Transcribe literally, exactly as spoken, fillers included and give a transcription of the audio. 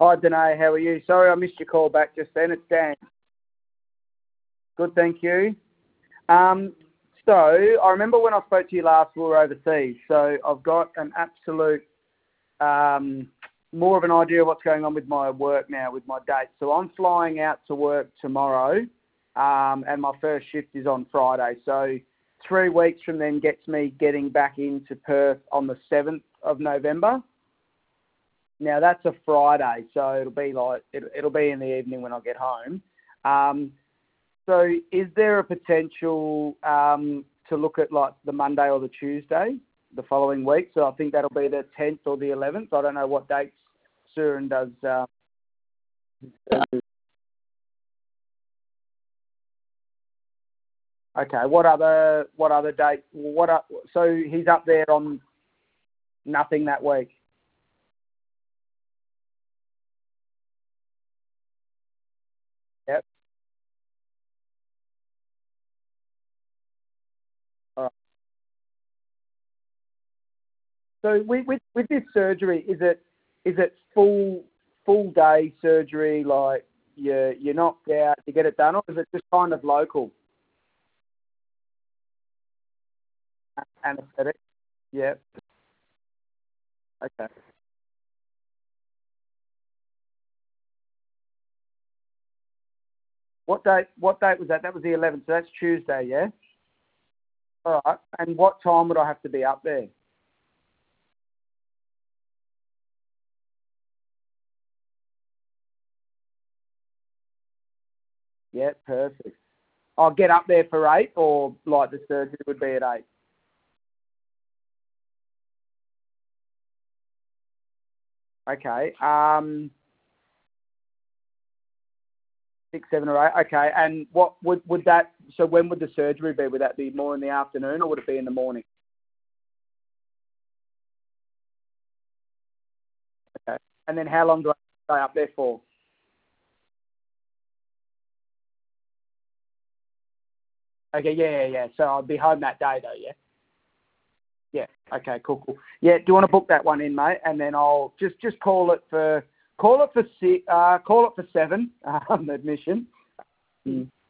Hi, Danae. How are you? Sorry I missed your call back just then. It's Dan. Good, thank you. Um, so I remember when I spoke to you last, we were overseas. So I've got an absolute, um, more of an idea of what's going on with my work now, with my dates. So I'm flying out to work tomorrow, um, and my first shift is on Friday. So three weeks from then gets me getting back into Perth on the seventh of November. Now that's a Friday, so it'll be like it, it'll be in the evening when I get home. Um, so is there a potential um, to look at like the Monday or the Tuesday the following week? So I think that'll be the tenth or the eleventh. I don't know what dates Surin does. Uh, okay, what other what other dates? What are, so he's up there on nothing that week. Yep. All right. So with, with with this surgery, is it is it full full day surgery? Like you you're knocked out, you get it done, or is it just kind of local anaesthetic? Yeah. Okay. What date? What date was that? That was the eleventh. So that's Tuesday, yeah. All right. And what time would I have to be up there? Yeah, perfect. I'll get up there for eight, or like the surgery would be at eight. Okay. Um, six, seven, or eight. Okay. And what would would that? So when would the surgery be? Would that be more in the afternoon, or would it be in the morning? Okay. And then how long do I stay up there for? Okay. Yeah, yeah, yeah. So I'll be home that day, though. Yeah. Yeah. Okay. Cool. Cool. Yeah. Do you want to book that one in, mate? And then I'll just just call it for call it for six. Uh, call it for seven. Um, admission. Mm.